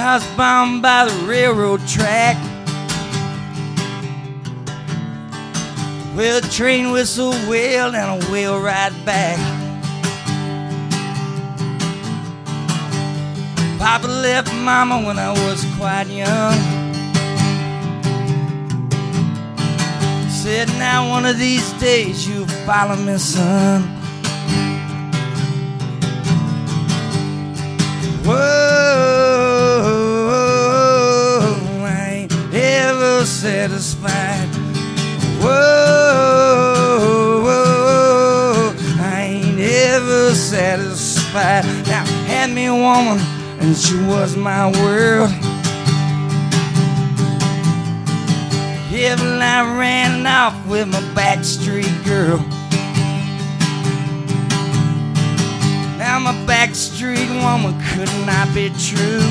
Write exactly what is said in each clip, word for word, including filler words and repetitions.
I was bound by the railroad track. Well, the train whistle wailed and a wheel right back. Papa left Mama when I was quite young. Said, now one of these days you'll follow me, son. Whoa, I ain't ever satisfied. Whoa, whoa, I ain't ever satisfied. Now, had me a woman, and she was my world. Yeah, but I ran off with my backstreet girl. Now my backstreet woman could not be true.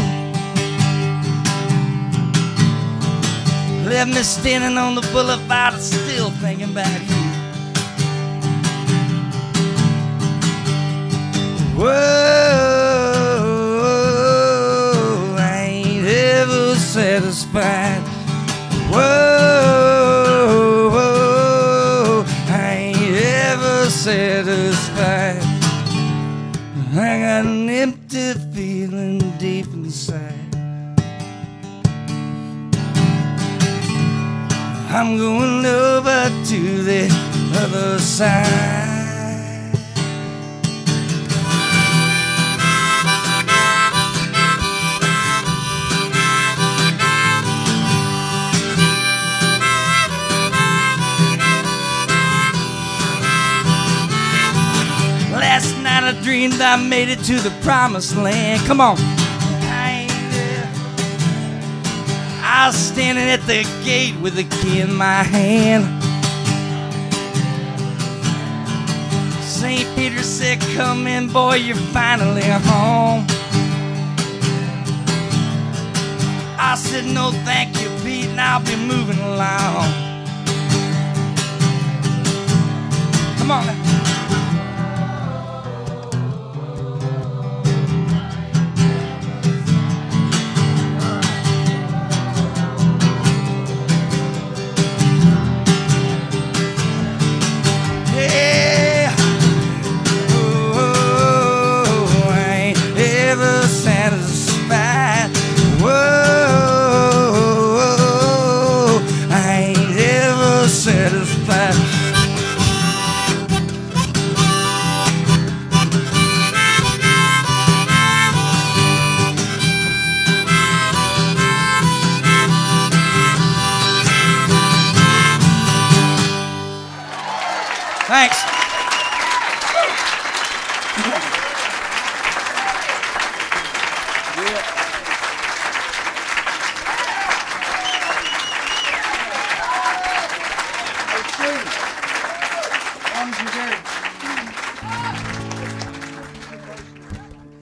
Left me standing on the boulevard, still thinking about you. Whoa, I ain't ever satisfied. Whoa, whoa, I ain't ever satisfied. I got an empty feeling deep inside. I'm going over to the other side. Last night I dreamed I made it to the promised land. Come on. I ain't there. I was standing at the gate with the key in my hand. Saint Peter said, come in, boy, you're finally home. I said, no thank you, Pete, and I'll be moving along. Come on now.